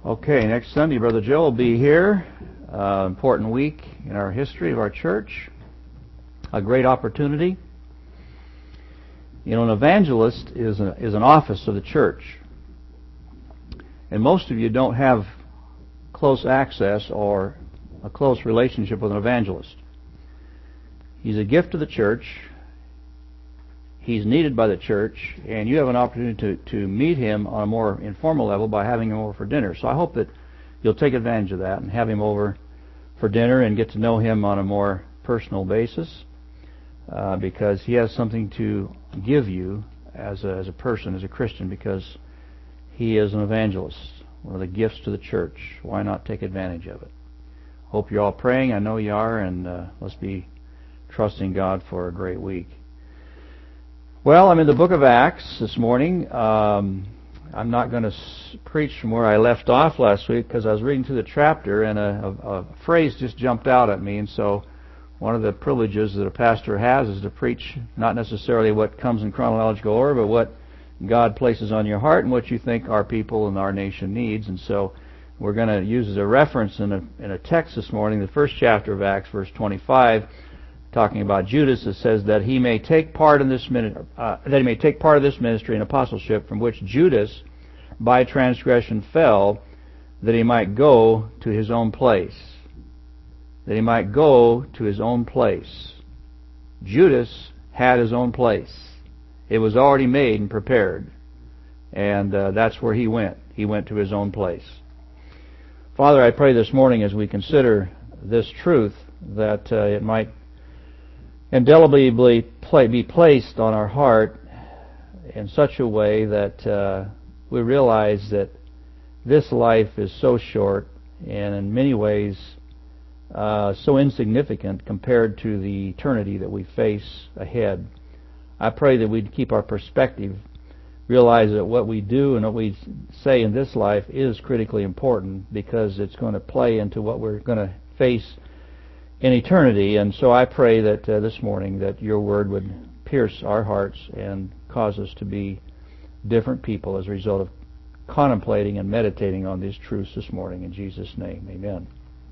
Okay, next Sunday, Brother Joe will be here. Important week in our history of our church. A great opportunity. You know, an evangelist is an office of the church. And most of you don't have close access or a close relationship with an evangelist. He's a gift to the church. He's needed by the church, and you have an opportunity to meet him on a more informal level by having him over for dinner. So I hope that you'll take advantage of that and have him over for dinner and get to know him on a more personal basis, because he has something to give you as a person, as a Christian, because he is an evangelist, one of the gifts to the church. Why not take advantage of it? Hope you're all praying. I know you are, and let's be trusting God for a great week. Well, I'm in the book of Acts this morning. I'm not going to preach from where I left off last week because I was reading through the chapter and a phrase just jumped out at me. And so one of the privileges that a pastor has is to preach not necessarily what comes in chronological order, but what God places on your heart and what you think our people and our nation needs. And so we're going to use as a reference in a text this morning, the first chapter of Acts, verse 25, talking about Judas. It says that he may take part in this ministry and apostleship, from which Judas by transgression fell, that he might go to his own place. That he might go to his own place. Judas had his own place. It was already made and prepared, and that's where he went. He went to his own place. Father, I pray this morning as we consider this truth that it might indelibly be placed on our heart in such a way that we realize that this life is so short and in many ways so insignificant compared to the eternity that we face ahead. I pray that we'd keep our perspective, realize that what we do and what we say in this life is critically important because it's going to play into what we're going to face in eternity. And so I pray that this morning that your word would pierce our hearts and cause us to be different people as a result of contemplating and meditating on these truths this morning. In Jesus' name, amen.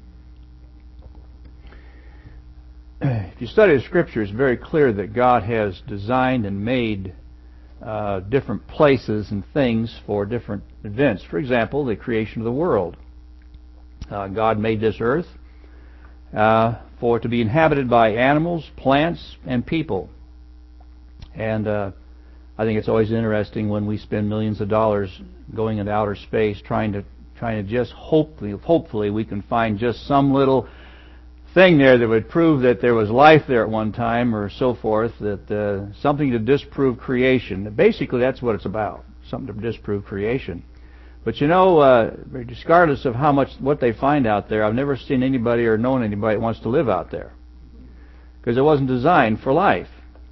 If you study the Scripture, it's very clear that God has designed and made different places and things for different events. For example, the creation of the world. God made this earth for it to be inhabited by animals, plants, and people. And I think it's always interesting when we spend millions of dollars going into outer space trying to just hopefully we can find just some little thing there that would prove that there was life there at one time or so forth, that something to disprove creation. Basically, that's what it's about, something to disprove creation. But you know, regardless of what they find out there, I've never seen anybody or known anybody that wants to live out there, because it wasn't designed for life.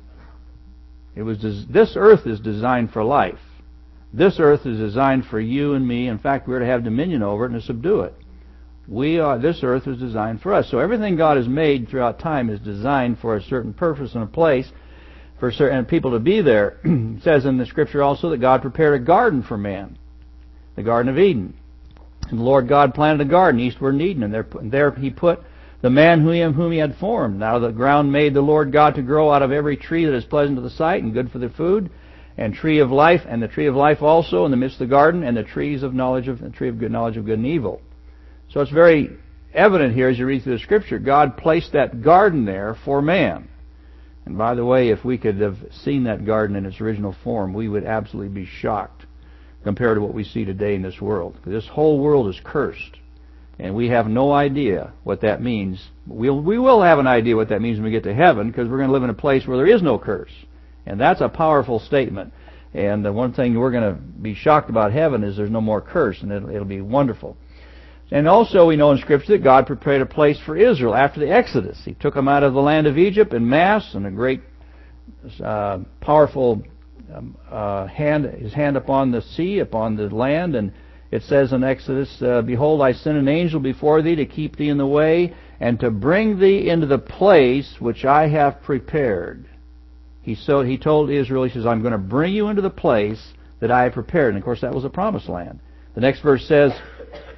This earth is designed for life. This earth is designed for you and me. In fact, we're to have dominion over it and to subdue it. This earth is designed for us. So everything God has made throughout time is designed for a certain purpose and a place for certain people to be there. It says in the Scripture also that God prepared a garden for man, the Garden of Eden. And the Lord God planted a garden eastward in Eden, and there He put the man whom He had formed. Out of the ground made the Lord God to grow out of every tree that is pleasant to the sight and good for the food, and tree of life, and the tree of life also in the midst of the garden, and the tree of good knowledge of good and evil. So it's very evident here as you read through the Scripture, God placed that garden there for man. And by the way, if we could have seen that garden in its original form, we would absolutely be shocked compared to what we see today in this world. This whole world is cursed, and we have no idea what that means. We will have an idea what that means when we get to heaven, because we're going to live in a place where there is no curse. And that's a powerful statement. And the one thing we're going to be shocked about heaven is there's no more curse, and it'll be wonderful. And also we know in Scripture that God prepared a place for Israel after the Exodus. He took them out of the land of Egypt en masse, and a great powerful His hand upon the sea, upon the land. And it says in Exodus, Behold, I send an angel before thee to keep thee in the way, and to bring thee into the place which I have prepared. He told Israel, he says, I'm going to bring you into the place that I have prepared. And of course that was the promised land. The next verse says,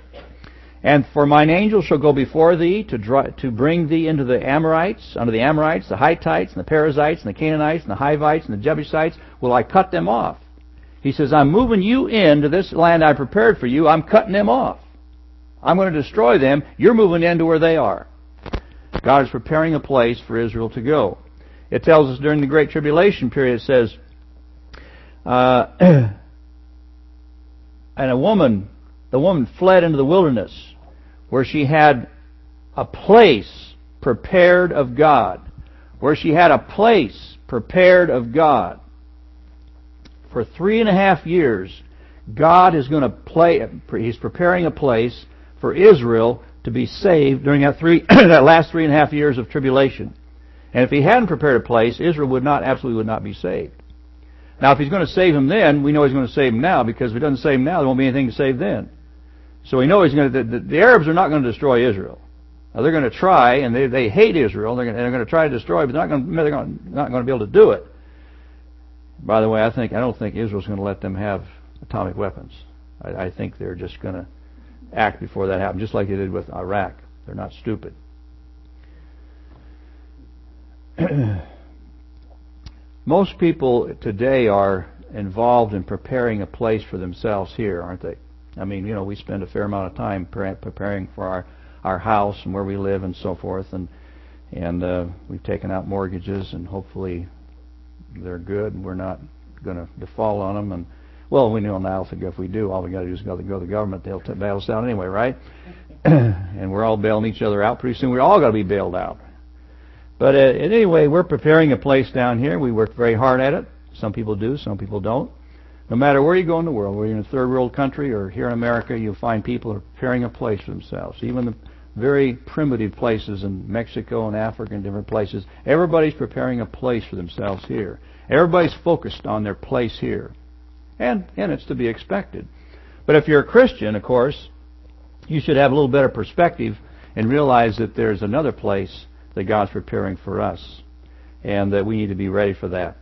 And for mine angel shall go before thee to bring thee into the Amorites, under the Amorites, the Hittites, and the Perizzites, and the Canaanites, and the Hivites, and the Jebusites. Will I cut them off? He says, I'm moving you into this land I prepared for you. I'm cutting them off. I'm going to destroy them. You're moving into where they are. God is preparing a place for Israel to go. It tells us during the Great Tribulation period, it says, and the woman fled into the wilderness, where she had a place prepared of God. Where she had a place prepared of God. For 3.5 years, God is going to He's preparing a place for Israel to be saved during that last 3.5 years of tribulation. And if He hadn't prepared a place, Israel absolutely would not be saved. Now, if He's going to save them then, we know He's going to save them now, because if He doesn't save them now, there won't be anything to save then. So we know He's going to. The Arabs are not going to destroy Israel. Now, they're going to try, and they hate Israel. They're going to try to destroy, but they're not going to be able to do it. By the way, I don't think Israel's going to let them have atomic weapons. I think they're just going to act before that happens, just like they did with Iraq. They're not stupid. Most people today are involved in preparing a place for themselves here, aren't they? I mean, we spend a fair amount of time preparing for our house and where we live and so forth, and we've taken out mortgages, and hopefully they're good and we're not going to default on them. And well, we know now if we do, all we got to do is go to the government. They'll bail us out anyway, right? And we're all bailing each other out. Pretty soon we're all got to be bailed out. But anyway, we're preparing a place down here. We work very hard at it. Some people do, some people don't. No matter where you go in the world, whether you're in a third world country or here in America, you'll find people are preparing a place for themselves. Even the very primitive places in Mexico and Africa and different places, everybody's preparing a place for themselves here. Everybody's focused on their place here. And it's to be expected. But if you're a Christian, of course, you should have a little better perspective and realize that there's another place that God's preparing for us, and that we need to be ready for that.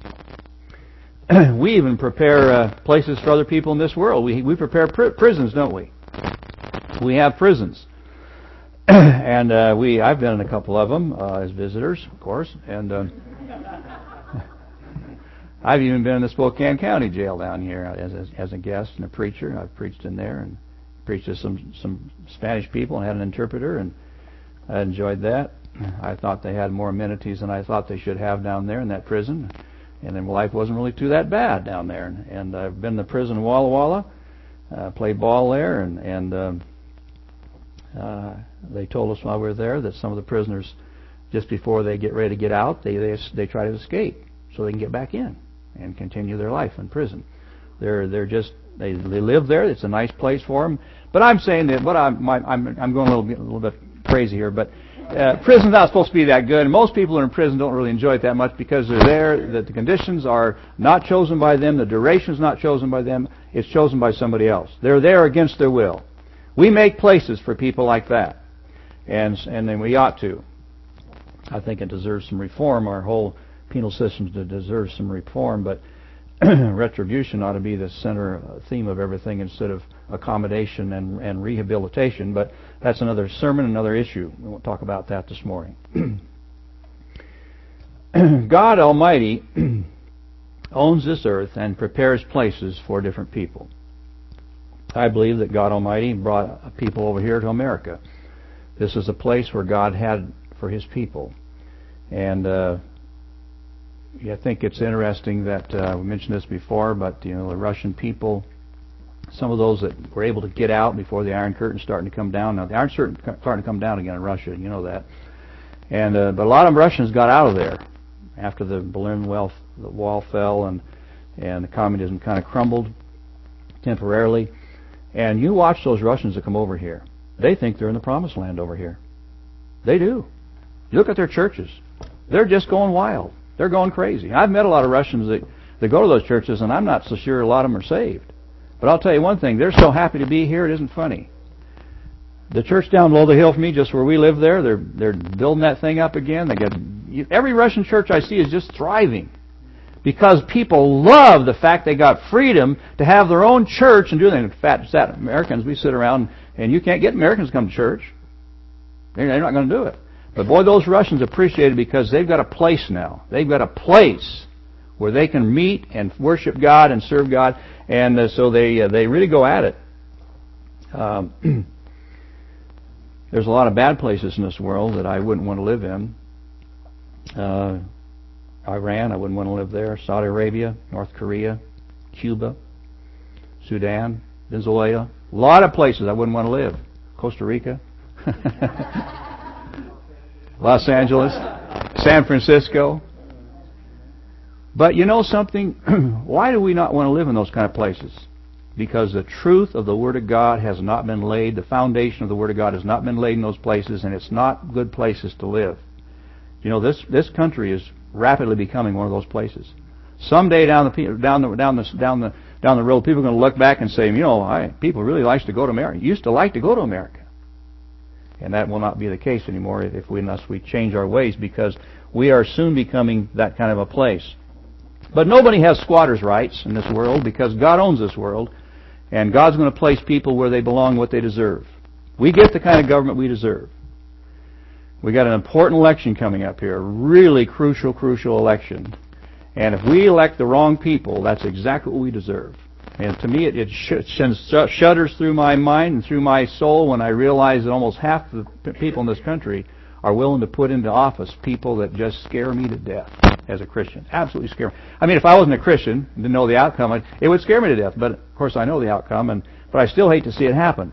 We even prepare places for other people in this world. We prepare prisons, don't we? We have prisons. And I've been in a couple of them as visitors, of course, and I've even been in the Spokane County Jail down here as a guest and a preacher. I've preached in there and preached to some Spanish people and had an interpreter, and I enjoyed that. I thought they had more amenities than I thought they should have down there in that prison, and then life wasn't really too that bad down there. And I've been in the prison in Walla Walla, played ball there, and they told us while we were there that some of the prisoners, just before they get ready to get out, they try to escape so they can get back in and continue their life in prison. They live there. It's a nice place for them. But I'm saying that I'm going a little bit crazy here, but prison's not supposed to be that good, and most people who are in prison don't really enjoy it that much because they're there, that the conditions are not chosen by them, the duration's not chosen by them, it's chosen by somebody else. They're there against their will. We make places for people like that, and then we ought to. I think it deserves some reform. Our whole penal system deserves some reform, but retribution ought to be the center theme of everything instead of accommodation and rehabilitation. But that's another sermon, another issue. We won't talk about that this morning. God Almighty owns this earth and prepares places for different people. I believe that God Almighty brought people over here to America. This is a place where God had for His people. And I think it's interesting that we mentioned this before, but the Russian people, some of those that were able to get out before the Iron Curtain's starting to come down. Now the Iron Curtain's starting to come down again in Russia, you know that. And but a lot of Russians got out of there after the Berlin Wall fell and the communism kind of crumbled temporarily. And you watch those Russians that come over here. They think they're in the promised land over here. They do. You look at their churches. They're just going wild. They're going crazy. I've met a lot of Russians that go to those churches, and I'm not so sure a lot of them are saved. But I'll tell you one thing. They're so happy to be here, it isn't funny. The church down below the hill from me, just where we live there, they're building that thing up again. Every Russian church I see is just thriving. because people love the fact they got freedom to have their own church and do that. In fact, Americans, we sit around and you can't get Americans to come to church. They're not going to do it. But boy, those Russians appreciate it because they've got a place now. They've got a place where they can meet and worship God and serve God, and so they really go at it. There's a lot of bad places in this world that I wouldn't want to live in. Iran, I wouldn't want to live there. Saudi Arabia, North Korea, Cuba, Sudan, Venezuela. A lot of places I wouldn't want to live. Costa Rica. Los Angeles, San Francisco. But you know something? Why do we not want to live in those kind of places? Because the truth of the Word of God has not been laid. The foundation of the Word of God has not been laid in those places, and it's not good places to live. You know, this country is rapidly becoming one of those places. Someday down the road, people are going to look back and say, you know, people really like to go to America. Used to like to go to America. And that will not be the case anymore unless we change our ways, because we are soon becoming that kind of a place. But nobody has squatters' rights in this world because God owns this world, and God's going to place people where they belong, what they deserve. We get the kind of government we deserve. We got an important election coming up here, a really crucial election. And if we elect the wrong people, that's exactly what we deserve. And to me, it shudders through my mind and through my soul when I realize that almost half the people in this country are willing to put into office people that just scare me to death as a Christian. Absolutely scare me. I mean, if I wasn't a Christian and didn't know the outcome, it would scare me to death. But, of course, I know the outcome, but I still hate to see it happen.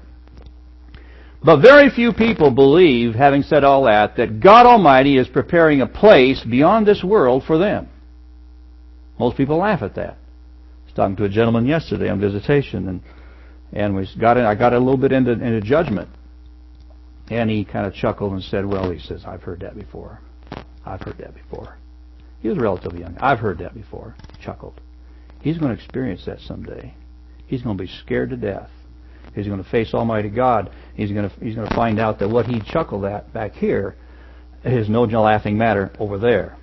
But very few people believe, having said all that God Almighty is preparing a place beyond this world for them. Most people laugh at that. I was talking to a gentleman yesterday on visitation, and I got a little bit into judgment. And he kind of chuckled and said, well, he says, I've heard that before. I've heard that before. He was relatively young. I've heard that before. He chuckled. He's going to experience that someday. He's going to be scared to death. He's going to face Almighty God. He's going to find out that what he chuckled at back here is no laughing matter over there.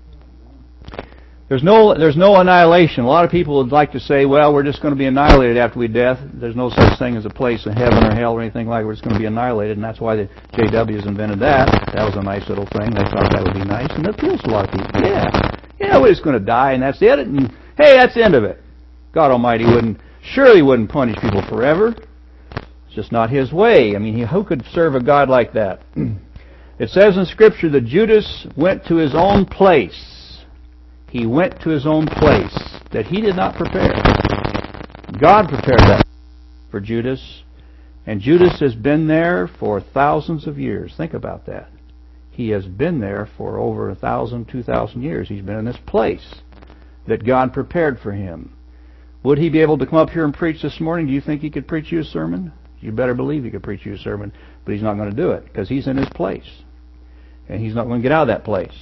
There's no annihilation. A lot of people would like to say, well, we're just going to be annihilated after we death. There's no such thing as a place in heaven or hell or anything like that. We're just going to be annihilated, and that's why the JWs invented that. That was a nice little thing. They thought that would be nice, and it appeals to a lot of people. Yeah, we're just going to die, and that's it. And hey, that's the end of it. God Almighty surely wouldn't punish people forever. It's just not His way. I mean, who could serve a God like that? It says in Scripture that Judas went to his own place. He went to his own place that he did not prepare. God prepared that for Judas. And Judas has been there for thousands of years. Think about that. He has been there for over 1,000, 2,000 years. He's been in this place that God prepared for him. Would he be able to come up here and preach this morning? Do you think he could preach you a sermon? You better believe he could preach you a sermon, but he's not going to do it because he's in his place. And he's not going to get out of that place.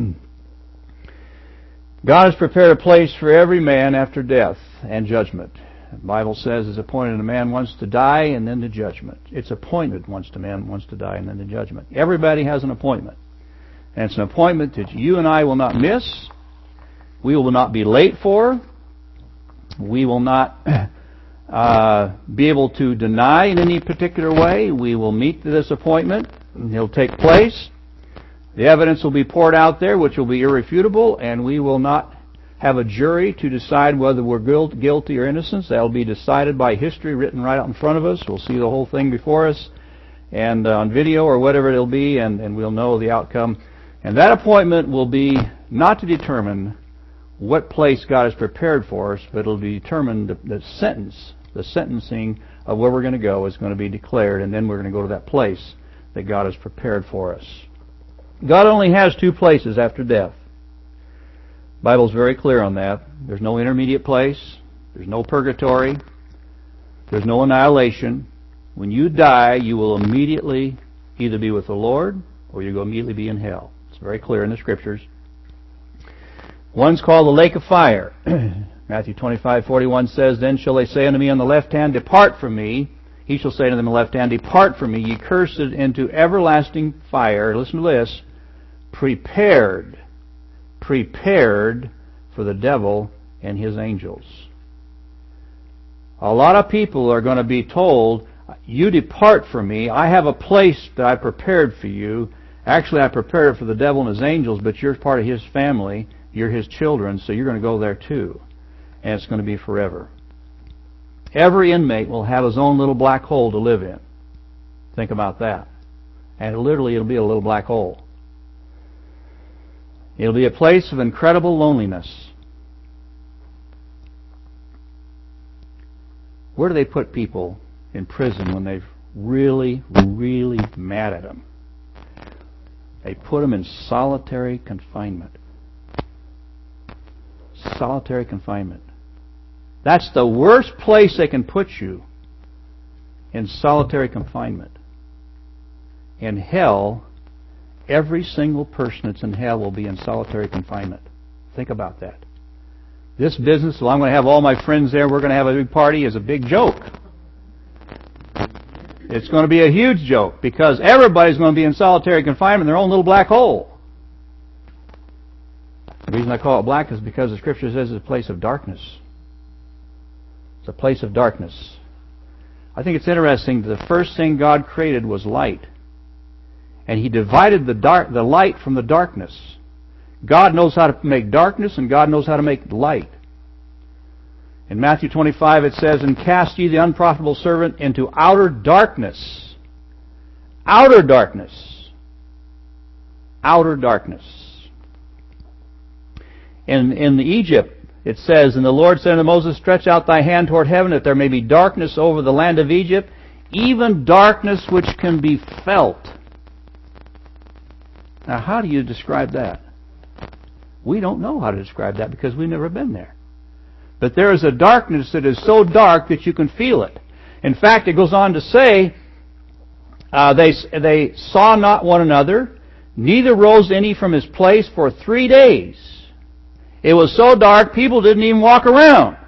God has prepared a place for every man after death and judgment. The Bible says it's appointed a man once to die and then to judgment. It's appointed once a man wants to die and then to judgment. Everybody has an appointment. And it's an appointment that you and I will not miss. We will not be late for. We will not be able to deny in any particular way. We will meet this appointment. It'll take place. The evidence will be poured out there, which will be irrefutable, and we will not have a jury to decide whether we're guilty or innocent. That will be decided by history written right out in front of us. We'll see the whole thing before us, and on video or whatever it'll be, and we'll know the outcome. And that appointment will be not to determine what place God has prepared for us, but it'll be determined the sentencing of where we're going to go is going to be declared, and then we're going to go to that place that God has prepared for us. God only has two places after death. The Bible's very clear on that. There's no intermediate place. There's no purgatory. There's no annihilation. When you die, you will immediately either be with the Lord or you'll immediately be in hell. It's very clear in the Scriptures. One's called the lake of fire. Matthew 25:41 says, Then shall they say unto me on the left hand, Depart from me. He shall say unto them on the left hand, Depart from me, ye cursed, into everlasting fire. Listen to this. Prepared for the devil and his angels. A lot of people are going to be told, you depart from me. I have a place that I prepared for you. Actually, I prepared it for the devil and his angels, but you're part of his family. You're his children, so you're going to go there too. And it's going to be forever. Every inmate will have his own little black hole to live in. Think about that. And it'll be a little black hole. It'll be a place of incredible loneliness. Where do they put people in prison when they're really, really mad at them? They put them in solitary confinement. Solitary confinement. That's the worst place they can put you, in solitary confinement. In hell, every single person that's in hell will be in solitary confinement. Think about that. This business, well, I'm going to have all my friends there, we're going to have a big party, is a big joke. It's going to be a huge joke because everybody's going to be in solitary confinement in their own little black hole. The reason I call it black is because the Scripture says it's a place of darkness. It's a place of darkness. I think it's interesting that the first thing God created was light. And He divided the light from the darkness. God knows how to make darkness and God knows how to make light. In Matthew 25 it says, and cast ye the unprofitable servant into outer darkness. Outer darkness. Outer darkness. In Egypt it says, and the Lord said unto Moses, stretch out thy hand toward heaven, that there may be darkness over the land of Egypt, even darkness which can be felt. Now how do you describe that? We don't know how to describe that because we've never been there. But there is a darkness that is so dark that you can feel it. In fact, it goes on to say, they saw not one another, neither rose any from his place for 3 days. It was so dark, people didn't even walk around.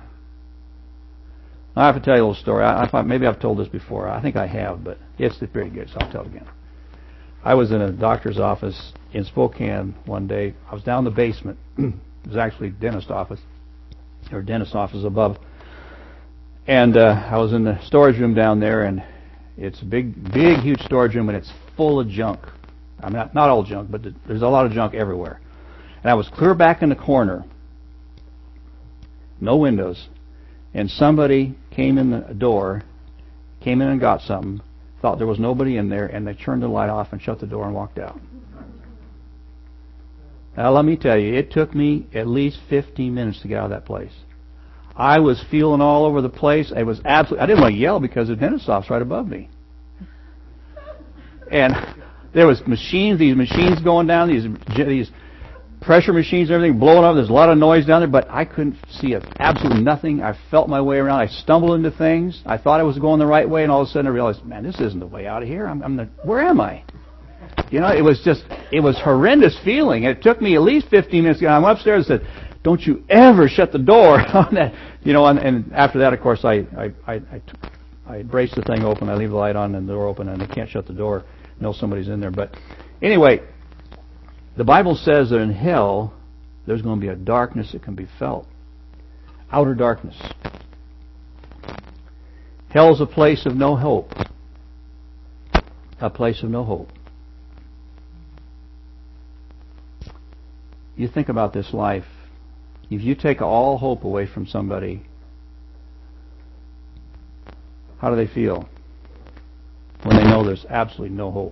I have to tell you a little story. Maybe I've told this before. I think I have, but it's very good, so I'll tell it again. I was in a doctor's office in Spokane one day. I was down in the basement. It was actually a dentist office, or dentist office above. And I was in the storage room down there, and it's a big, huge storage room, and it's full of junk. I mean, not all junk, but there's a lot of junk everywhere. And I was clear back in the corner, no windows, and somebody came in the door, came in and got something, thought there was nobody in there, and they turned the light off and shut the door and walked out. Now, let me tell you, it took me at least 15 minutes to get out of that place. I was feeling all over the place. I didn't want to yell because the dentist's office right above me. And there was these machines going down, these pressure machines and everything blowing up. There's a lot of noise down there, but I couldn't see absolutely nothing. I felt my way around. I stumbled into things. I thought I was going the right way, and all of a sudden I realized, man, this isn't the way out of here. Where am I? You know, it was horrendous feeling. It took me at least 15 minutes. I went upstairs and said, don't you ever shut the door on that. You know, and after that, of course, I brace the thing open. I leave the light on and the door open, and I can't shut the door. I know somebody's in there. But anyway, the Bible says that in hell, there's going to be a darkness that can be felt. Outer darkness. Hell is a place of no hope. A place of no hope. You think about this life. If you take all hope away from somebody, how do they feel when they know there's absolutely no hope?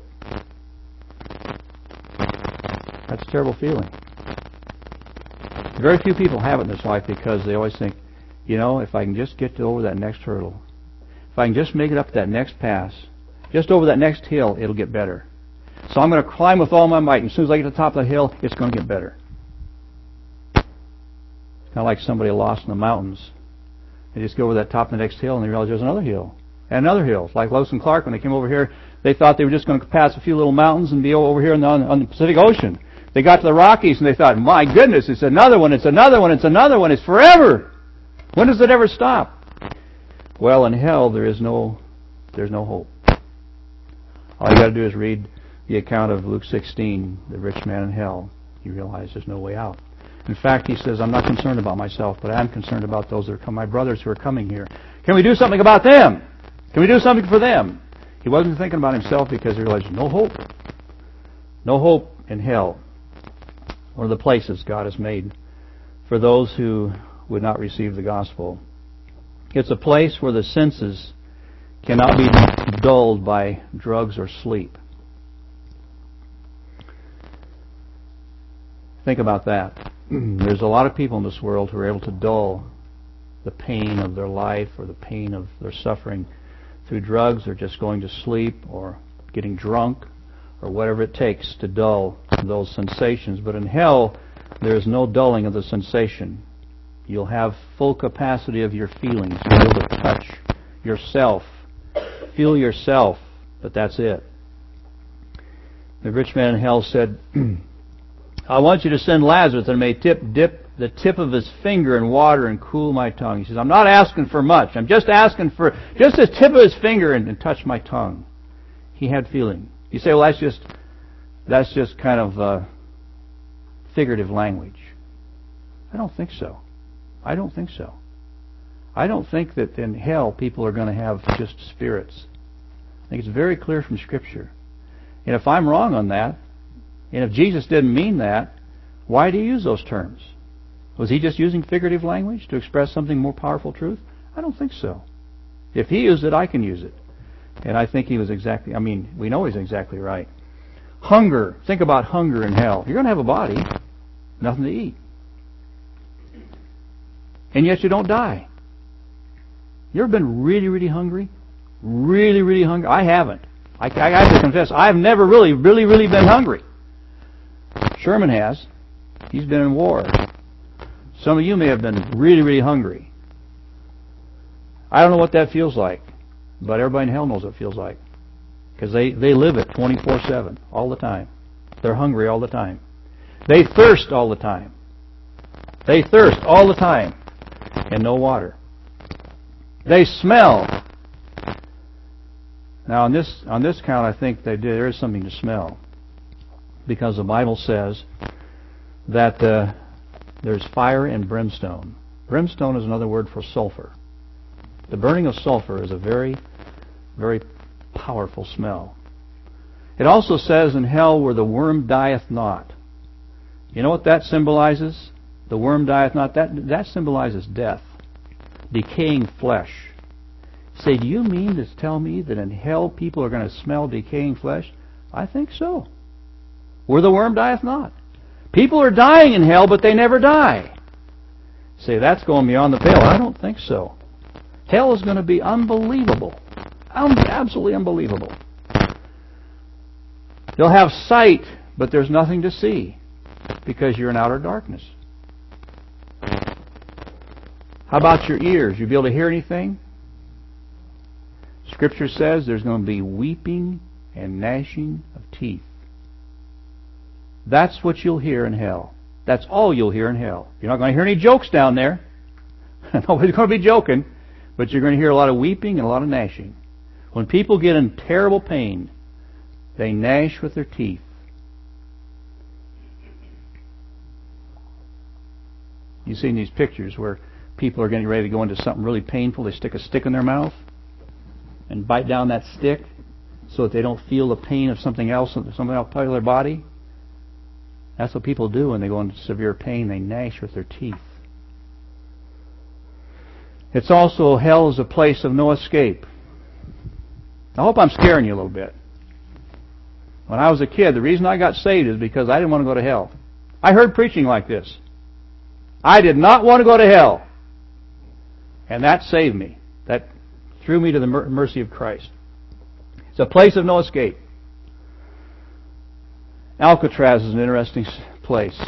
That's a terrible feeling. Very few people have it in this life because they always think, you know, if I can just get over that next hurdle, if I can just make it up that next pass, just over that next hill, it'll get better. So I'm going to climb with all my might, and as soon as I get to the top of the hill, it's going to get better. It's kind of like somebody lost in the mountains. They just go over that top of the next hill, and they realize there's another hill. And another hill. It's like Lewis and Clark, when they came over here, they thought they were just going to pass a few little mountains and be over here on the Pacific Ocean. They got to the Rockies, and they thought, my goodness, it's another one, it's another one, it's another one, it's forever. When does it ever stop? Well, in hell, there's no hope. All you got to do is read the account of Luke 16, the rich man in hell. You realize there's no way out. In fact, he says, I'm not concerned about myself, but I am concerned about those that are coming, my brothers who are coming here. Can we do something about them? Can we do something for them? He wasn't thinking about himself because he realized no hope. No hope in hell. One of the places God has made for those who would not receive the gospel. It's a place where the senses cannot be dulled by drugs or sleep. Think about that. There's a lot of people in this world who are able to dull the pain of their life or the pain of their suffering through drugs or just going to sleep or getting drunk or whatever it takes to dull those sensations. But in hell, there is no dulling of the sensation. You'll have full capacity of your feelings. You'll be able to touch yourself, feel yourself, but that's it. The rich man in hell said, I want you to send Lazarus and may dip the tip of his finger in water and cool my tongue. He says, I'm not asking for much. I'm just asking for just the tip of his finger and touch my tongue. He had feeling. You say, well, that's just kind of figurative language. I don't think so. I don't think so. I don't think that in hell people are going to have just spirits. I think it's very clear from Scripture. And if I'm wrong on that, and if Jesus didn't mean that, why do you use those terms? Was he just using figurative language to express something more powerful truth? I don't think so. If he used it, I can use it. And I think he was we know he's exactly right. Hunger. Think about hunger in hell. You're going to have a body, nothing to eat. And yet you don't die. You ever been really, really hungry? Really, really hungry? I haven't. I have to confess, I've never really, really, really been hungry. Sherman has. He's been in war. Some of you may have been really, really hungry. I don't know what that feels like, but everybody in hell knows what it feels like. Because they live it 24/7, all the time. They're hungry all the time. They thirst all the time. They thirst all the time. And no water. They smell. Now on this count, I think there is something to smell. Because the Bible says that there's fire and brimstone. Brimstone is another word for sulfur. The burning of sulfur is a very, very powerful smell. It also says in hell where the worm dieth not. You know what that symbolizes? The worm dieth not. That symbolizes death. Decaying flesh. Say, do you mean to tell me that in hell people are going to smell decaying flesh? I think so. Where the worm dieth not. People are dying in hell, but they never die. Say, that's going beyond the pale. I don't think so. Hell is going to be unbelievable. Absolutely unbelievable. You'll have sight, but there's nothing to see because you're in outer darkness. How about your ears? You'll be able to hear anything? Scripture says there's going to be weeping and gnashing of teeth. That's what you'll hear in hell. That's all you'll hear in hell. You're not going to hear any jokes down there. Nobody's going to be joking. But you're going to hear a lot of weeping and a lot of gnashing. When people get in terrible pain, they gnash with their teeth. You've seen these pictures where people are getting ready to go into something really painful. They stick a stick in their mouth and bite down that stick so that they don't feel the pain of something else part of their body. That's what people do when they go into severe pain. They gnash with their teeth. It's also, hell is a place of no escape. I hope I'm scaring you a little bit. When I was a kid, the reason I got saved is because I didn't want to go to hell. I heard preaching like this. I did not want to go to hell. And that saved me. That threw me to the mercy of Christ. It's a place of no escape. Alcatraz is an interesting place.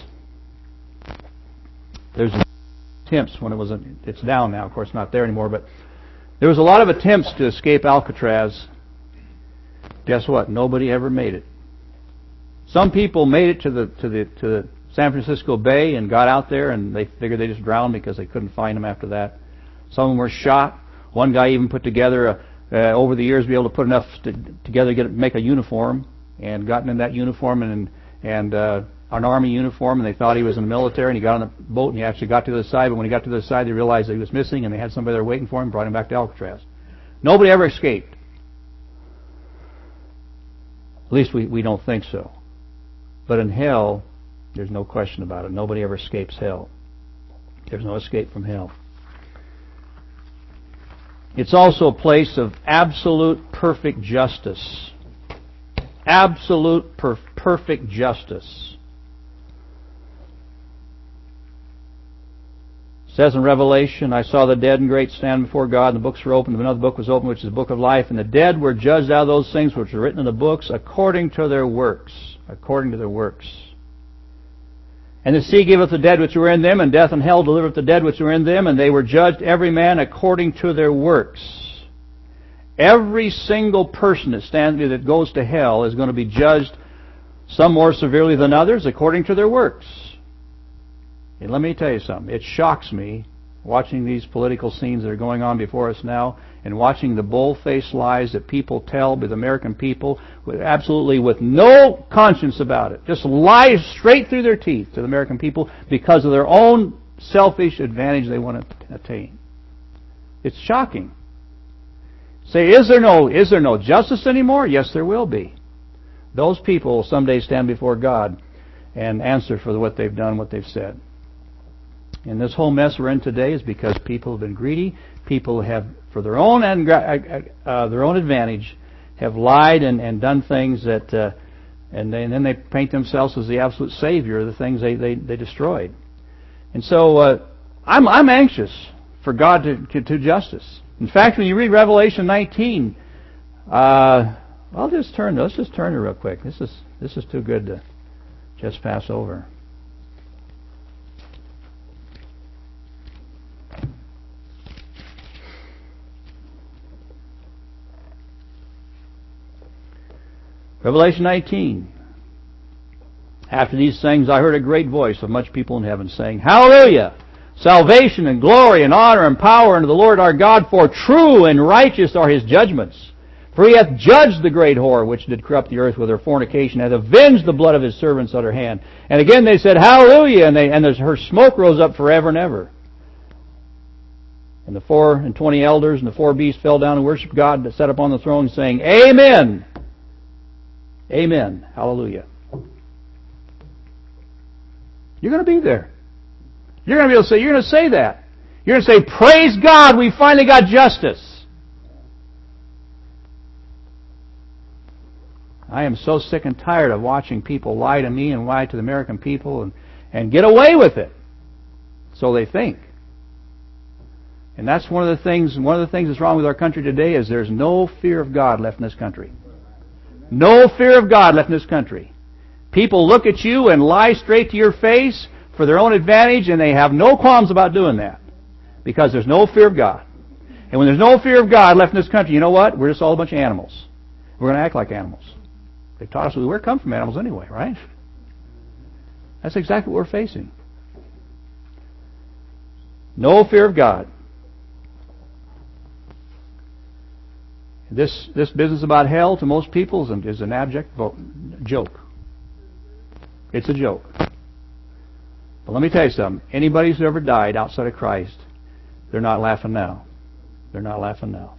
There's attempts when it's down now, of course, not there anymore, but there was a lot of attempts to escape Alcatraz. Guess what? Nobody ever made it. Some people made it to the San Francisco Bay and got out there, and they figured they just drowned because they couldn't find them after that. Some of them were shot. One guy even put together over the years, be able to put enough together to make a uniform, and gotten in that uniform and an army uniform and they thought he was in the military, and he got on the boat and he actually got to the side, but when he got to the side they realized that he was missing and they had somebody there waiting for him and brought him back to Alcatraz. Nobody ever escaped. At least we don't think so. But in hell, there's no question about it. Nobody ever escapes hell. There's no escape from hell. It's also a place of absolute perfect justice. Absolute perfect justice. It says in Revelation, I saw the dead and great stand before God, and the books were opened, and another book was opened, which is the book of life, and the dead were judged out of those things which were written in the books according to their works. According to their works. And the sea giveth the dead which were in them, and death and hell delivereth the dead which were in them, and they were judged every man according to their works. Every single person that goes to hell is going to be judged, some more severely than others, according to their works. And let me tell you something. It shocks me watching these political scenes that are going on before us now, and watching the bold-faced lies that people tell with American people, with no conscience about it. Just lies straight through their teeth to the American people because of their own selfish advantage they want to attain. It's shocking. Say, is there no justice anymore? Yes, there will be. Those people will someday stand before God and answer for what they've done, what they've said. And this whole mess we're in today is because people have been greedy. People have, for their own advantage, have lied and done things that, and then they paint themselves as the absolute savior of the things they destroyed. And so I'm anxious for God to do justice. In fact, when you read Revelation 19, let's just turn it real quick. This is too good to just pass over. Revelation 19. After these things I heard a great voice of much people in heaven saying, Hallelujah! Salvation and glory and honor and power unto the Lord our God, for true and righteous are His judgments. For He hath judged the great whore which did corrupt the earth with her fornication, and hath avenged the blood of His servants on her hand. And again they said, Hallelujah! And her smoke rose up forever and ever. And the 24 elders and the 4 beasts fell down and worshipped God that sat upon the throne, saying, Amen! Amen. Hallelujah. You're going to be there. You're going to be able to say, you're going to say that. You're going to say, praise God, we finally got justice. I am so sick and tired of watching people lie to me and lie to the American people and get away with it. So they think. And that's one of the things that's wrong with our country today is there's no fear of God left in this country. No fear of God left in this country. People look at you and lie straight to your face for their own advantage, and they have no qualms about doing that because there's no fear of God. And when there's no fear of God left in this country, you know what? We're just all a bunch of animals. We're going to act like animals. They taught us we come from animals anyway, right? That's exactly what we're facing. No fear of God. This business about hell to most people is an abject joke. It's a joke. But let me tell you something. Anybody who's ever died outside of Christ, they're not laughing now. They're not laughing now.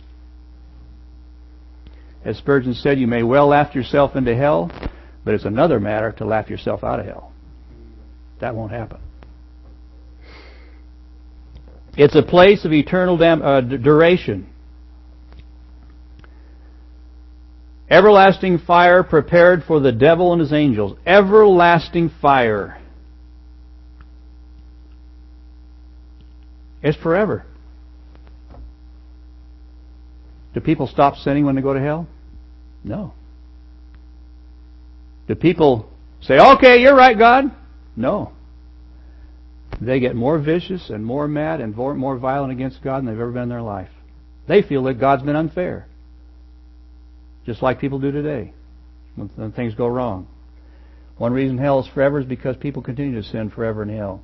As Spurgeon said, you may well laugh yourself into hell, but it's another matter to laugh yourself out of hell. That won't happen. It's a place of eternal duration. Everlasting fire prepared for the devil and his angels. Everlasting fire. It's forever. Do people stop sinning when they go to hell? No. Do people say, okay, you're right, God? No. They get more vicious and more mad and more violent against God than they've ever been in their life. They feel that God's been unfair. Just like people do today when things go wrong. One reason hell is forever is because people continue to sin forever in hell.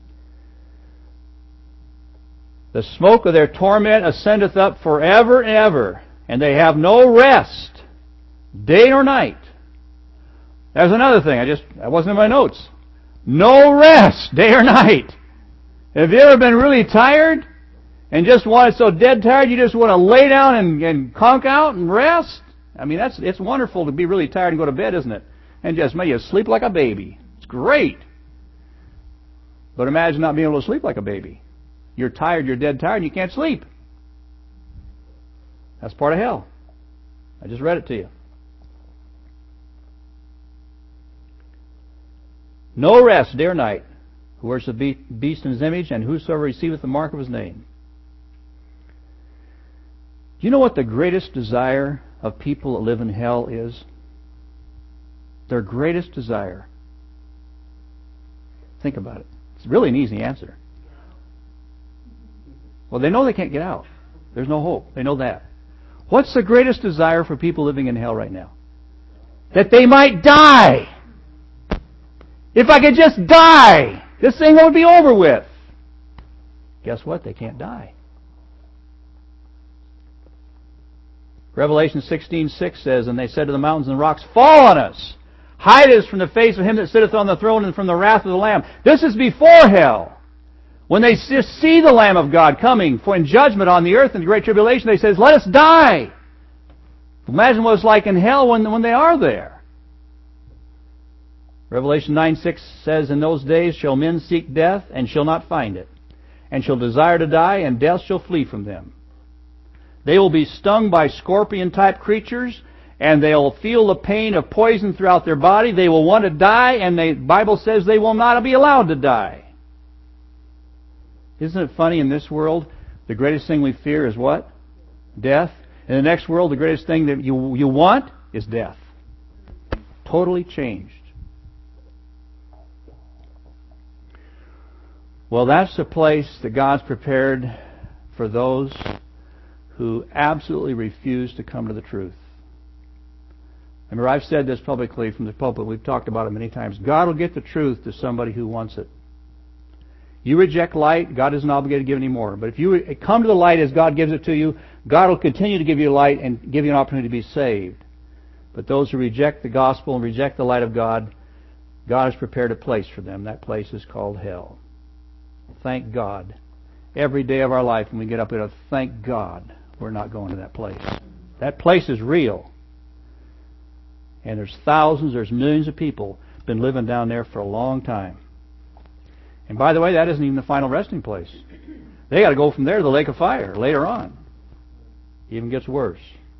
The smoke of their torment ascendeth up forever and ever, and they have no rest, day nor night. There's another thing. That wasn't in my notes. No rest, day or night. Have you ever been really tired and just wanted so dead tired you just want to lay down and conk out and rest? I mean, it's wonderful to be really tired and go to bed, isn't it? And just make you sleep like a baby. It's great. But imagine not being able to sleep like a baby. You're tired, you're dead tired, and you can't sleep. That's part of hell. I just read it to you. No rest, day or night, who worships the beast in his image, and whosoever receiveth the mark of his name. Do you know what the greatest desire of people that live in hell is? Their greatest desire. Think about it. It's really an easy answer. Well, they know they can't get out. There's no hope. They know that. What's the greatest desire for people living in hell right now? That they might die. If I could just die, this thing would be over with. Guess what? They can't die. Revelation 16:6 says, And they said to the mountains and rocks, Fall on us! Hide us from the face of him that sitteth on the throne and from the wrath of the Lamb. This is before hell. When they see the Lamb of God coming for in judgment on the earth in the great tribulation, they say, Let us die! Imagine what it's like in hell when they are there. Revelation 9:6 says, In those days shall men seek death, and shall not find it, and shall desire to die, and death shall flee from them. They will be stung by scorpion-type creatures, and they'll feel the pain of poison throughout their body. They will want to die, and the Bible says they will not be allowed to die. Isn't it funny, in this world, the greatest thing we fear is what? Death. In the next world, the greatest thing that you want is death. Totally changed. Well, that's the place that God's prepared for those who absolutely refuse to come to the truth. Remember, I've said this publicly from the pulpit. We've talked about it many times. God will get the truth to somebody who wants it. You reject light, God isn't obligated to give any more. But if you come to the light as God gives it to you, God will continue to give you light and give you an opportunity to be saved. But those who reject the gospel and reject the light of God, God has prepared a place for them. That place is called hell. Thank God. Every day of our life when we get up here, thank God we're not going to that place. That place is real. And there's thousands, there's millions of people been living down there for a long time. And by the way, that isn't even the final resting place. They got to go from there to the lake of fire later on. It even gets worse.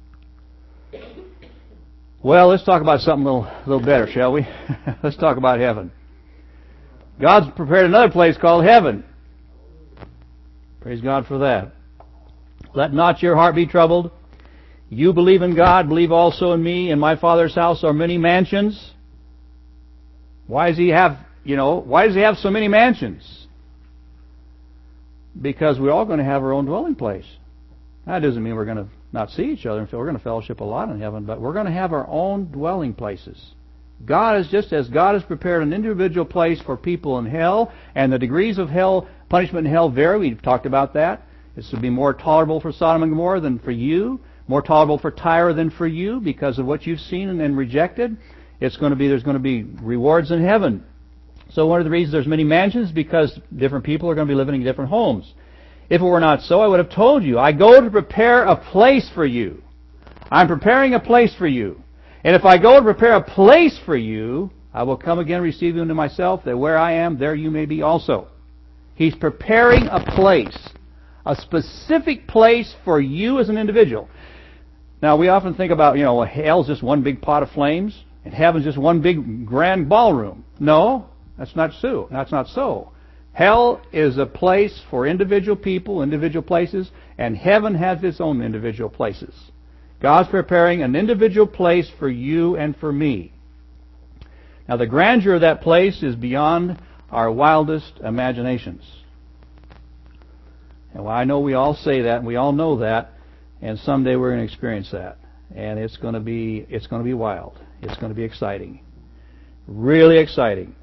Well, let's talk about something a little better, shall we? Let's talk about heaven. God's prepared another place called heaven. Praise God for that. Let not your heart be troubled. You believe in God, believe also in me. In my Father's house are many mansions. Why does He have so many mansions? Because we're all going to have our own dwelling place. That doesn't mean we're going to not see each other. We're going to fellowship a lot in heaven, but we're going to have our own dwelling places. God is just as God has prepared an individual place for people in hell, and the degrees of hell, punishment in hell vary. We've talked about that. This would be more tolerable for Sodom and Gomorrah than for you, more tolerable for Tyre than for you because of what you've seen and rejected. There's going to be rewards in heaven. So one of the reasons there's many mansions is because different people are going to be living in different homes. If it were not so, I would have told you, I go to prepare a place for you. I'm preparing a place for you. And if I go and prepare a place for you, I will come again and receive you unto myself, that where I am, there you may be also. He's preparing a place, a specific place for you as an individual. Now, we often think about, hell's just one big pot of flames, and heaven's just one big grand ballroom. No, that's not so. That's not so. Hell is a place for individual people, individual places, and heaven has its own individual places. God's preparing an individual place for you and for me. Now, the grandeur of that place is beyond our wildest imaginations. And I know we all say that, and we all know that, and someday we're going to experience that. And it's going to be wild. It's going to be exciting. Really exciting.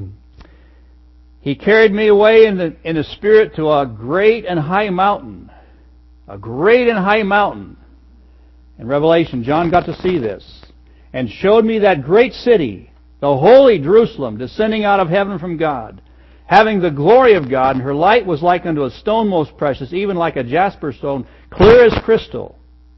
He carried me away in the Spirit to a great and high mountain. A great and high mountain. In Revelation, John got to see this. And showed me that great city, The holy Jerusalem, descending out of heaven from God, having the glory of God, and her light was like unto a stone most precious, even like a jasper stone, clear as crystal.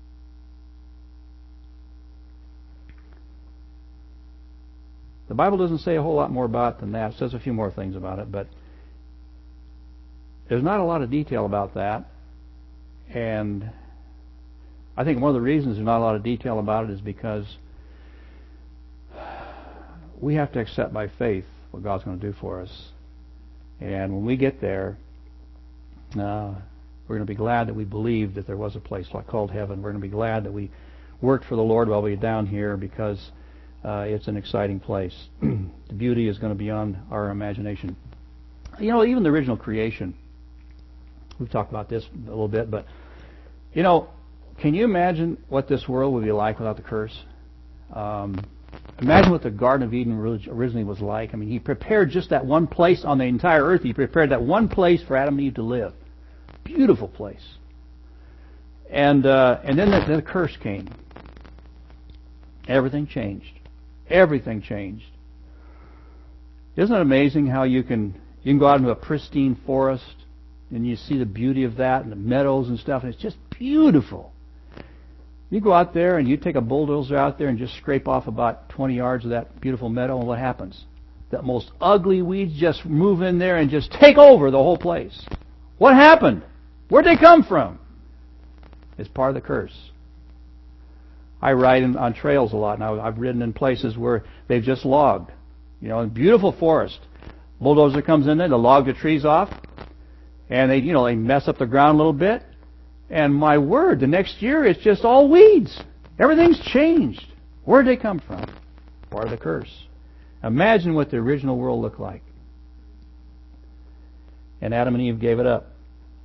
The Bible doesn't say a whole lot more about it than that. It says a few more things about it, but there's not a lot of detail about that. And I think one of the reasons there's not a lot of detail about it is because we have to accept by faith what God's going to do for us. And when we get there, we're going to be glad that we believed that there was a place called heaven. We're going to be glad that we worked for the Lord while we were down here, because it's an exciting place. The beauty is going to be beyond our imagination. You know, even the original creation, we've talked about this a little bit, but, you know, can you imagine what this world would be like without the curse? Imagine what the Garden of Eden originally was like. I mean, He prepared just that one place on the entire earth. He prepared that one place for Adam and Eve to live. Beautiful place. And then the curse came. Everything changed. Everything changed. Isn't it amazing how you can go out into a pristine forest and you see the beauty of that and the meadows and stuff, and it's just beautiful. You go out there and you take a bulldozer out there and just scrape off about 20 yards of that beautiful meadow, and what happens? The most ugly weeds just move in there and just take over the whole place. What happened? Where'd they come from? It's part of the curse. I ride on trails a lot, and I've ridden in places where they've just logged. You know, in beautiful forest. Bulldozer comes in there, they log the trees off, and they mess up the ground a little bit. And my word, the next year it's just all weeds. Everything's changed. Where'd they come from? Part of the curse. Imagine what the original world looked like. And Adam and Eve gave it up.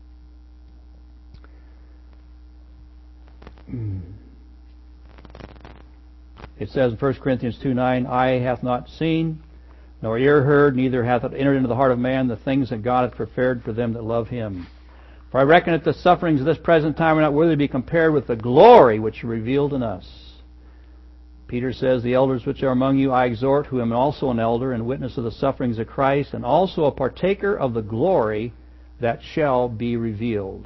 It says in 1 Corinthians 2:9, eye hath not seen, nor ear heard, neither hath it entered into the heart of man the things that God hath prepared for them that love Him. For I reckon that the sufferings of this present time are not worthy to be compared with the glory which is revealed in us. Peter says, the elders which are among you I exhort, who am also an elder and witness of the sufferings of Christ, and also a partaker of the glory that shall be revealed.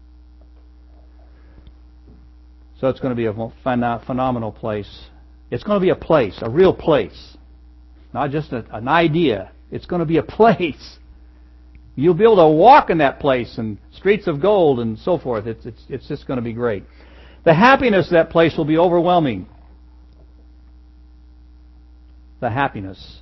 So it's going to be a phenomenal place. It's going to be a place, a real place. Not just an idea. It's going to be a place. You'll be able to walk in that place, and streets of gold and so forth. It's just going to be great. The happiness of that place will be overwhelming. The happiness.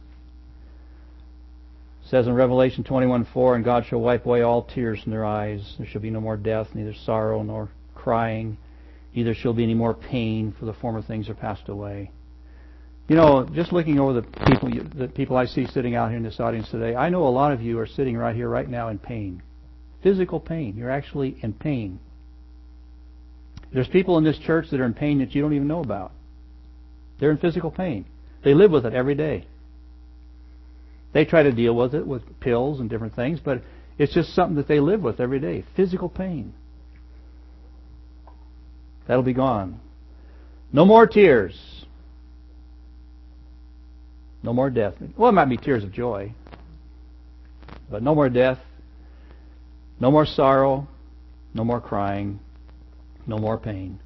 It says in Revelation 21:4, and God shall wipe away all tears from their eyes. There shall be no more death, neither sorrow nor crying. Neither shall be any more pain, for the former things are passed away. You know, just looking over the people I see sitting out here in this audience today, I know a lot of you are sitting right here, right now in pain. Physical pain. You're actually in pain. There's people in this church that are in pain that you don't even know about. They're in physical pain. They live with it every day. They try to deal with it with pills and different things, but it's just something that they live with every day. Physical pain. That'll be gone. No more tears. No more death. Well, it might be tears of joy. But no more death. No more sorrow. No more crying. No more pain.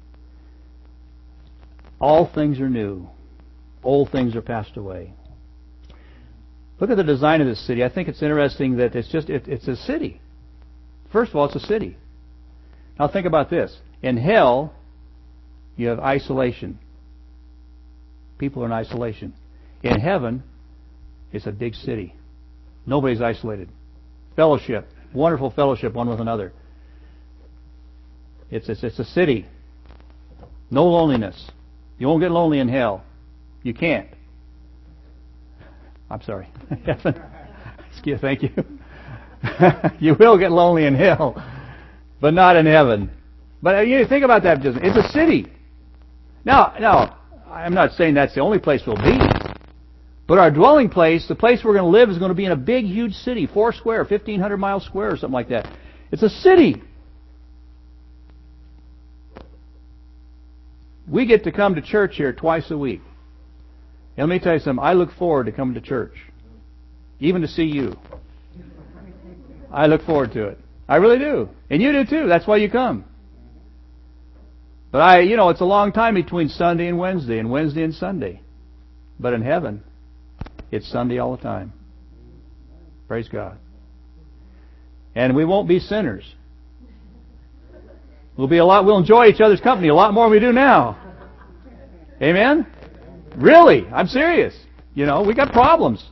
All things are new. Old things are passed away. Look at the design of this city. I think it's interesting that it's a city. First of all, it's a city. Now think about this. In hell, you have isolation. People are in isolation. In heaven, it's a big city. Nobody's isolated. Fellowship. Wonderful fellowship one with another. It's a city. No loneliness. You won't get lonely in hell. You can't. I'm sorry. Thank you. You will get lonely in hell, but not in heaven. But you think about that. It's a city. Now, I'm not saying that's the only place we'll be. But our dwelling place, the place we're going to live, is going to be in a big, huge city, 4 square, 1,500 miles square, or something like that. It's a city. We get to come to church here twice a week. And let me tell you something. I look forward to coming to church. Even to see you. I look forward to it. I really do. And you do too. That's why you come. But it's a long time between Sunday and Wednesday and Sunday. But in heaven, it's Sunday all the time. Praise God. And we won't be sinners. We'll enjoy each other's company a lot more than we do now. Amen? Really, I'm serious. We got problems.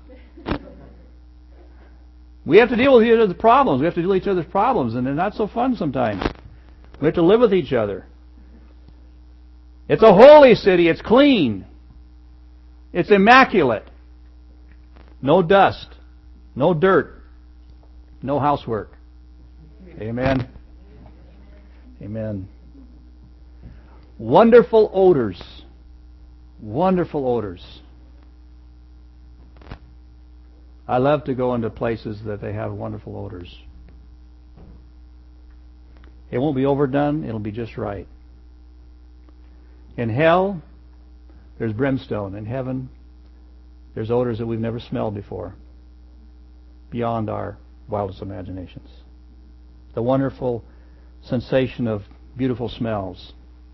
We have to deal with each other's problems. We have to deal with each other's problems, and they're not so fun sometimes. We have to live with each other. It's a holy city. It's clean. It's immaculate. No dust. No dirt. No housework. Amen. Amen. Wonderful odors. Wonderful odors. I love to go into places that they have wonderful odors. It won't be overdone. It'll be just right. In hell, there's brimstone. In heaven, there's odors that we've never smelled before, beyond our wildest imaginations. The wonderful sensation of beautiful smells.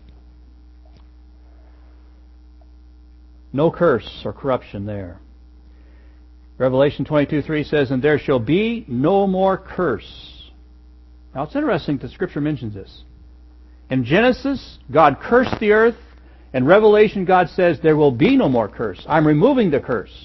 No curse or corruption there. Revelation 22:3 says, "And there shall be no more curse." Now it's interesting that Scripture mentions this. In Genesis, God cursed the earth. In Revelation, God says, there will be no more curse. I'm removing the curse.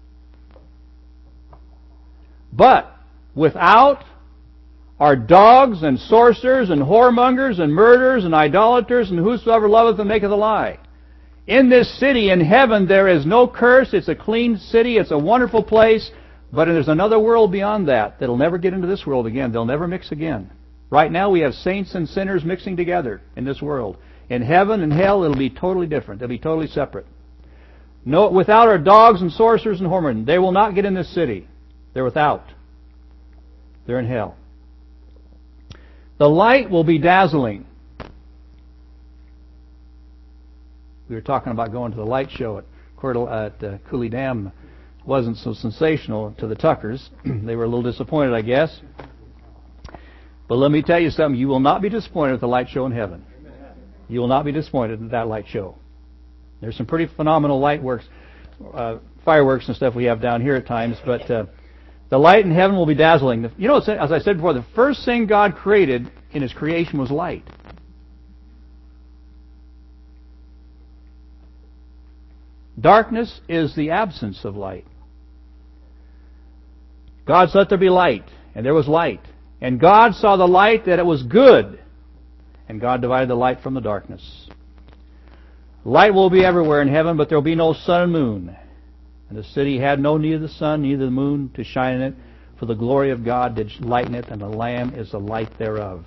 But without are dogs and sorcerers and whoremongers and murderers and idolaters and whosoever loveth and maketh a lie. In this city, in heaven, there is no curse. It's a clean city. It's a wonderful place. But there's another world beyond that that'll never get into this world again. They'll never mix again. Right now, we have saints and sinners mixing together in this world. In heaven and hell, it'll be totally different. They'll be totally separate. No, without are dogs and sorcerers and whoremongers. They will not get in this city. They're without. They're in hell. The light will be dazzling. We were talking about going to the light show at Cooley Dam. It wasn't so sensational to the Tuckers. They were a little disappointed, I guess. But let me tell you something. You will not be disappointed at the light show in heaven. You will not be disappointed at that light show. There's some pretty phenomenal fireworks and stuff we have down here at times, but the light in heaven will be dazzling. As I said before, the first thing God created in His creation was light. Darkness is the absence of light. God said, "Let there be light," and there was light. And God saw the light that it was good. And God divided the light from the darkness. Light will be everywhere in heaven, but there will be no sun and moon. And the city had no need of the sun, neither the moon to shine in it, for the glory of God did lighten it, and the Lamb is the light thereof.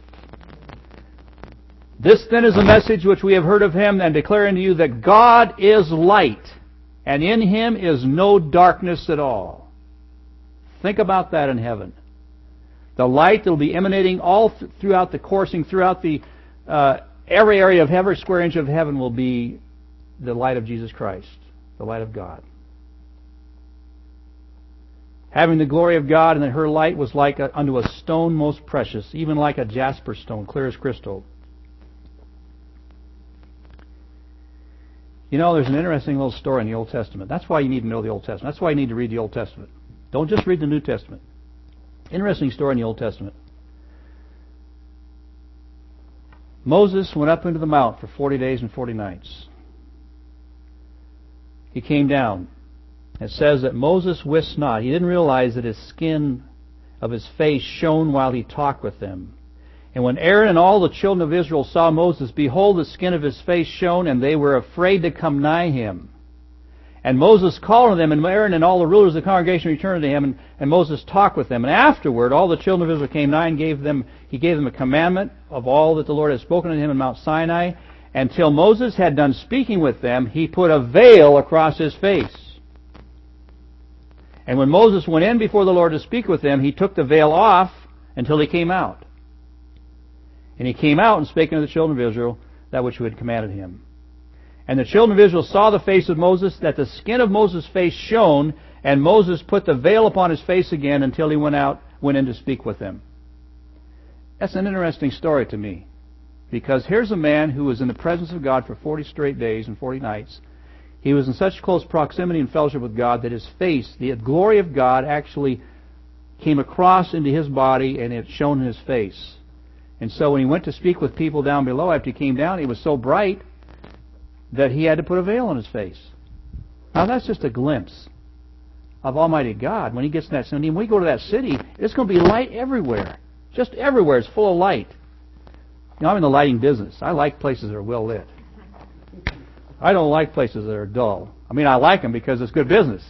This then is the message which we have heard of Him, and declare unto you that God is light, and in Him is no darkness at all. Think about that in heaven. The light that will be emanating all throughout the coursing, throughout the every area of every square inch of heaven will be the light of Jesus Christ, the light of God. Having the glory of God, and that her light was like unto a stone most precious, even like a jasper stone, clear as crystal. There's an interesting little story in the Old Testament. That's why you need to know the Old Testament. That's why you need to read the Old Testament. Don't just read the New Testament. Interesting story in the Old Testament. Moses went up into the mount for 40 days and 40 nights. He came down. It says that Moses wist not. He didn't realize that his skin of his face shone while he talked with them. And when Aaron and all the children of Israel saw Moses, behold, the skin of his face shone, and they were afraid to come nigh him. And Moses called on them, and Aaron and all the rulers of the congregation returned to him, and Moses talked with them. And afterward, all the children of Israel came nigh, and he gave them a commandment of all that the Lord had spoken to him in Mount Sinai. Until Moses had done speaking with them, he put a veil across his face. And when Moses went in before the Lord to speak with them, he took the veil off until he came out. And he came out and spake unto the children of Israel that which he had commanded him. And the children of Israel saw the face of Moses, that the skin of Moses' face shone, and Moses put the veil upon his face again until he went in to speak with them. That's an interesting story to me. Because here's a man who was in the presence of God for 40 straight days and 40 nights. He was in such close proximity and fellowship with God that his face, the glory of God, actually came across into his body and it shone in his face. And so when he went to speak with people down below, after he came down, he was so bright that he had to put a veil on his face. Now that's just a glimpse of Almighty God. When he gets in that city, when we go to that city, it's going to be light everywhere. Just everywhere. It's full of light. You know, I'm in the lighting business. I like places that are well lit. I don't like places that are dull. I mean, I like them because it's good business.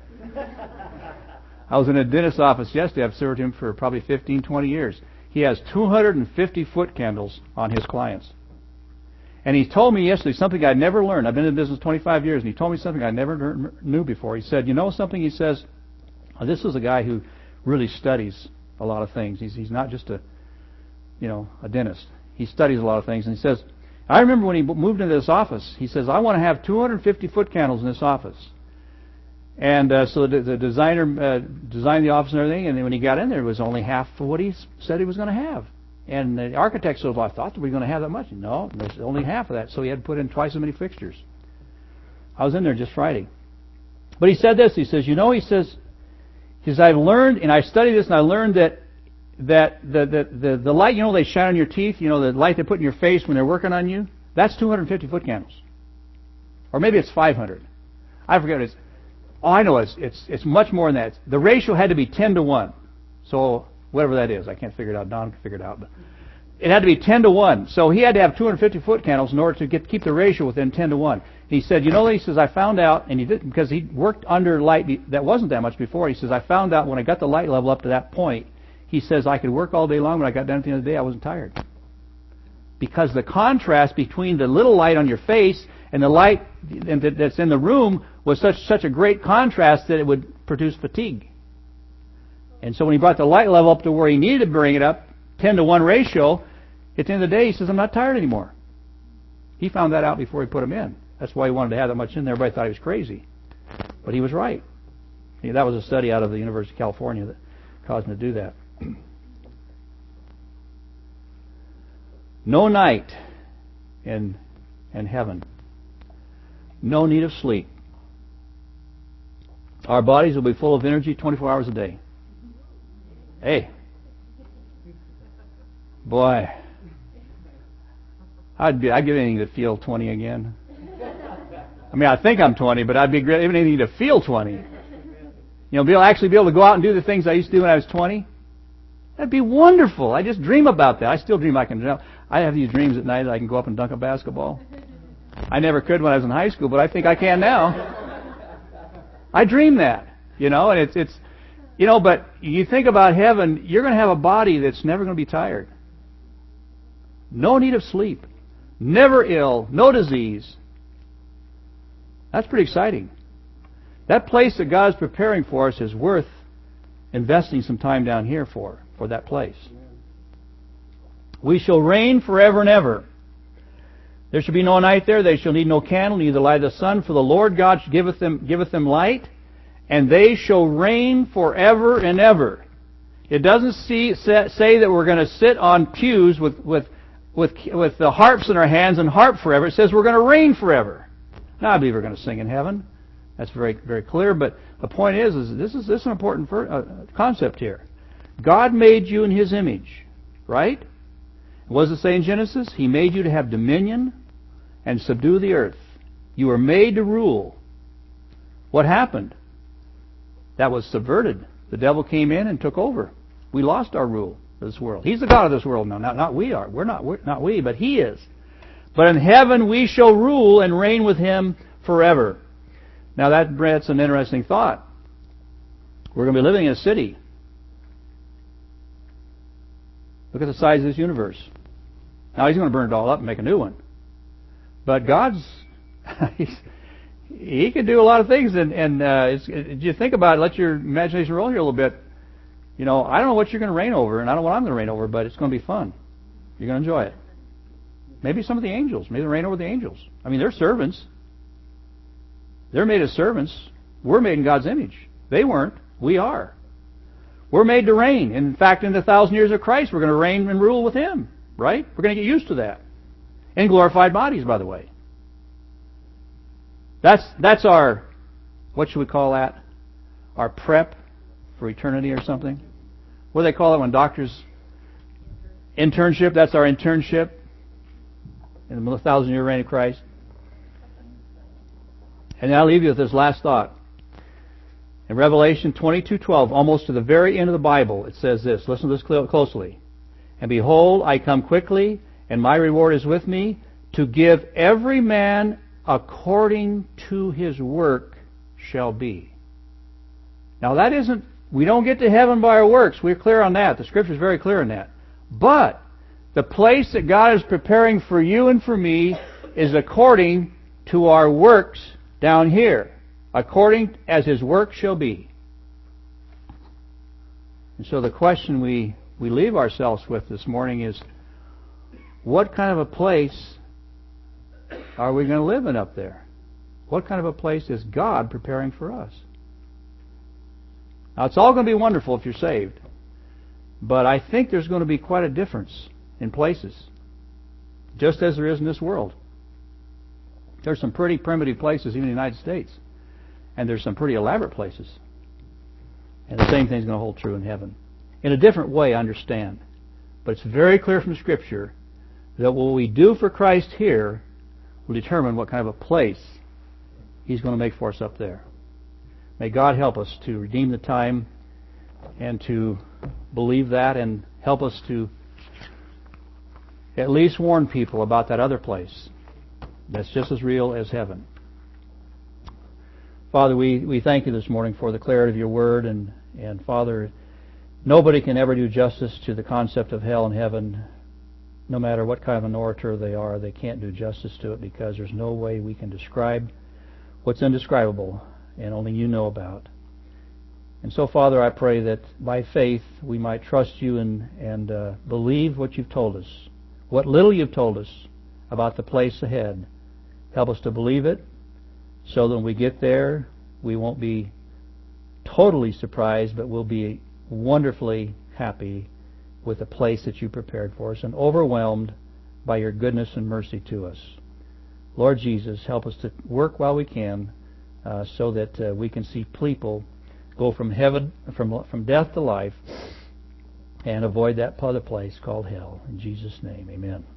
I was in a dentist's office yesterday. I've served him for probably 15, 20 years. He has 250 foot candles on his clients. And he told me yesterday something I'd never learned. I've been in business 25 years, and he told me something I never knew before. He said, you know something? He says, this is a guy who really studies a lot of things. He's not just a dentist. He studies a lot of things. And he says, I remember when he moved into this office, he says, I want to have 250 foot candles in this office. And so the designer designed the office and everything, and then when he got in there, it was only half of what he said he was going to have. And the architect said, well, I thought that we were going to have that much. No, there's only half of that. So he had to put in twice as many fixtures. I was in there just Friday. But he said this. He says, I've learned, and I studied this, and I learned that the light, they shine on your teeth, the light they put in your face when they're working on you, that's 250 foot candles. Or maybe it's 500. I forget what it is. All I know is it's much more than that. The ratio had to be 10 to 1. So whatever that is, I can't figure it out. Don can figure it out. But it had to be 10 to 1. So he had to have 250 foot candles in order to keep the ratio within 10 to 1. He said, he says, I found out, and he did, because he worked under light that wasn't that much before. He says, I found out when I got the light level up to that point, he says, I could work all day long. When I got done at the end of the day, I wasn't tired. Because the contrast between the little light on your face and the light that's in the room was such a great contrast that it would produce fatigue. And so when he brought the light level up to where he needed to bring it up, 10 to 1 ratio, at the end of the day, he says, I'm not tired anymore. He found that out before he put them in. That's why he wanted to have that much in there. Everybody thought he was crazy. But he was right. That was a study out of the University of California that caused him to do that. No night in heaven. No need of sleep. Our bodies will be full of energy 24 hours a day. Hey. Boy. I'd give anything to feel 20 again. I mean, I think I'm 20, but I'd be great anything to feel 20. Be able to go out and do the things I used to do when I was 20. That'd be wonderful. I just dream about that. I still dream I can jump. I have these dreams at night that I can go up and dunk a basketball. I never could when I was in high school, but I think I can now. I dream that, and it's but you think about heaven, you're going to have a body that's never going to be tired. No need of sleep. Never ill. No disease. That's pretty exciting. That place that God's preparing for us is worth investing some time down here for that place. We shall reign forever and ever. There shall be no night there. They shall need no candle, neither light of the sun. For the Lord God giveth them light, and they shall reign forever and ever. It doesn't say that we're going to sit on pews with the harps in our hands and harp forever. It says we're going to reign forever. Now I believe we're going to sing in heaven. That's very, very clear. But the point is this is an important concept here. God made you in His image, right? What does it say in Genesis? He made you to have dominion and subdue the earth. You were made to rule. What happened? That was subverted. The devil came in and took over. We lost our rule of this world. He's the God of this world now. Not we are. We're not we, but He is. But in heaven we shall rule and reign with Him forever. Now that's an interesting thought. We're going to be living in a city. Look at the size of this universe. Now He's going to burn it all up and make a new one. But God's, He can do a lot of things. And you think about it, let your imagination roll here a little bit. I don't know what you're going to reign over, and I don't know what I'm going to reign over, but it's going to be fun. You're going to enjoy it. Maybe some of the angels. Maybe they reign over the angels. I mean, they're servants. They're made as servants. We're made in God's image. They weren't. We are. We're made to reign. In fact, in the 1,000 years of Christ, we're going to reign and rule with Him. Right? We're going to get used to that. In glorified bodies, by the way. That's our, what should we call that? Our prep for eternity or something? What do they call it when doctors... Internship, that's our internship in the 1,000-year reign of Christ. And I'll leave you with this last thought. In Revelation 22:12, almost to the very end of the Bible, it says this. Listen to this closely. And behold, I come quickly, and my reward is with me, to give every man according to his work shall be. Now that isn't, we don't get to heaven by our works. We're clear on that. The Scripture is very clear on that. But the place that God is preparing for you and for me is according to our works down here. According as His work shall be. And so the question we leave ourselves with this morning is, what kind of a place are we going to live in up there? What kind of a place is God preparing for us? Now, it's all going to be wonderful if you're saved. But I think there's going to be quite a difference in places. Just as there is in this world. There's some pretty primitive places even in the United States. And there's some pretty elaborate places. And the same thing's going to hold true in heaven. In a different way, I understand. But it's very clear from Scripture that what we do for Christ here will determine what kind of a place He's going to make for us up there. May God help us to redeem the time and to believe that and help us to at least warn people about that other place that's just as real as heaven. Father, we thank You this morning for the clarity of Your Word, and Father, nobody can ever do justice to the concept of hell and heaven. No matter what kind of an orator they are, they can't do justice to it because there's no way we can describe what's indescribable and only You know about. And so, Father, I pray that by faith we might trust You and believe what You've told us. What little You've told us about the place ahead. Help us to believe it so that when we get there, we won't be totally surprised, but we'll be wonderfully happy with the place that You prepared for us and overwhelmed by Your goodness and mercy to us. Lord Jesus, help us to work while we can so that we can see people go from heaven, from death to life, and avoid that other place called hell. In Jesus' name, amen.